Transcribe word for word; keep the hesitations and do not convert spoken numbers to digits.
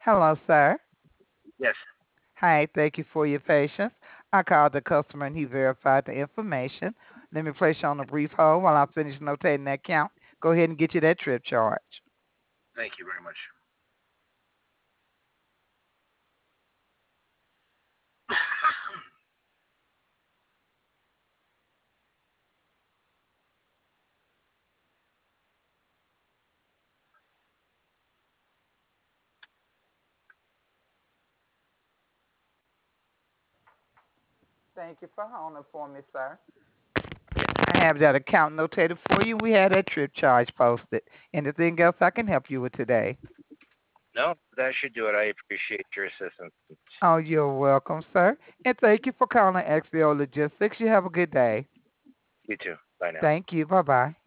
Hello, sir. Yes. Hi, thank you for your patience. I called the customer and he verified the information. Let me place you on a brief hold while I finish notating that count. Go ahead and get you that trip charge. Thank you very much. Thank you for holding for me, sir. I have that account notated for you. We had that trip charge posted. Anything else I can help you with today? No, that should do it. I appreciate your assistance. Oh, you're welcome, sir. And thank you for calling X B O Logistics. You have a good day. You too. Bye now. Thank you. Bye bye.